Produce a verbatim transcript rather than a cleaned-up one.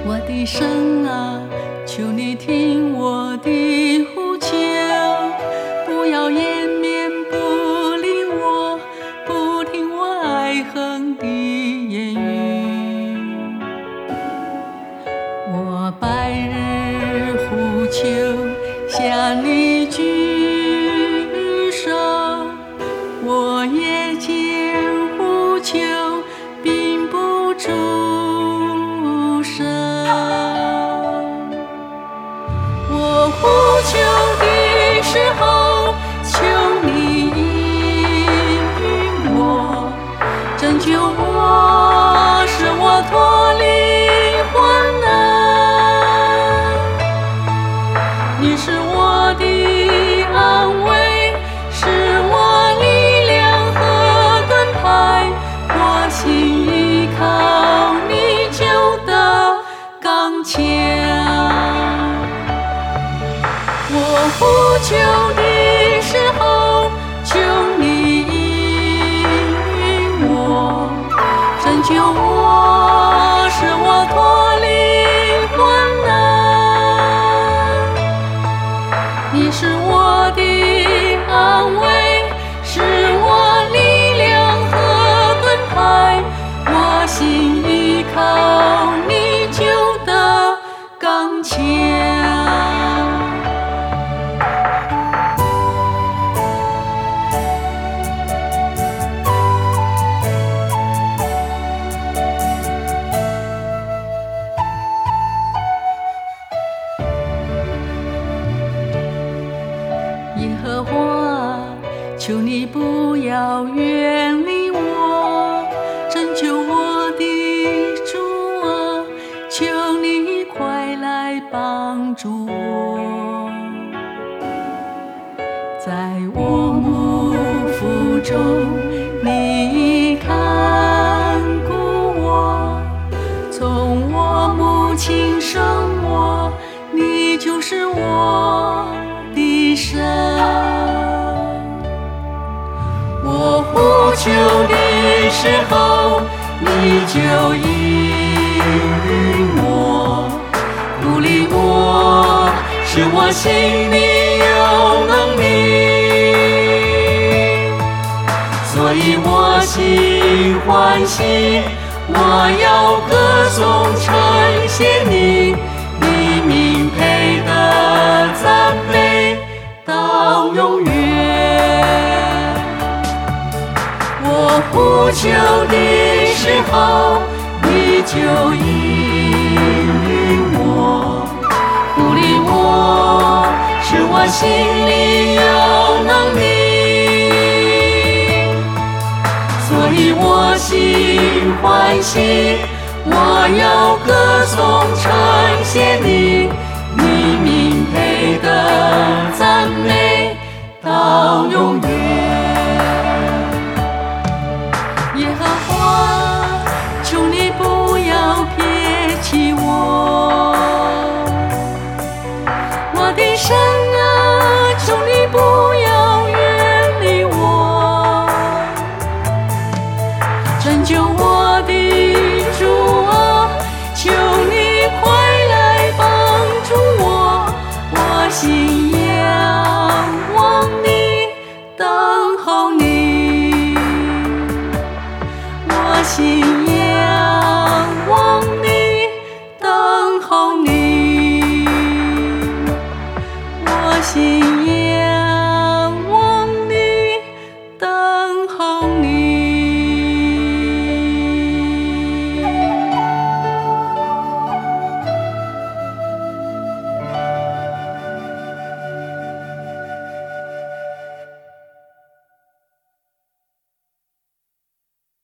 我的神啊，求你听我的呼求，不要掩面不理我，不听我爱恨的言语。我白日呼求，向你举手，我夜间呼求，并不出声。我呼求的时候，求你应允我，拯救我，使我脱离患难。你是我的安慰，是我力量和盾牌，我心依靠你就得刚强。我呼求的时候，求你应允我，拯救我，使我脱离患难。你是我的安慰，是我力量和盾牌，我心依靠你就得刚强。耶和华，求你不要远离我，拯救我的主啊，求你快来帮助我。在我母腹中，你看顾我，从我母亲生我，你就是我的神。我呼求的时候，你就应允我，鼓励我，使我心里有能力。所以我心欢喜，我要歌颂称谢你，你名配的赞美到永远。我呼求的时候，你就应允我，鼓励我，使我心里有能力。所以我心欢喜，我要歌颂称谢你，你名配的赞美到永远。耶和华，求你不要撇弃我，我的神啊，求你不要远离我，拯救我的主啊，求你快来帮助我，我心仰望你，等候你。我心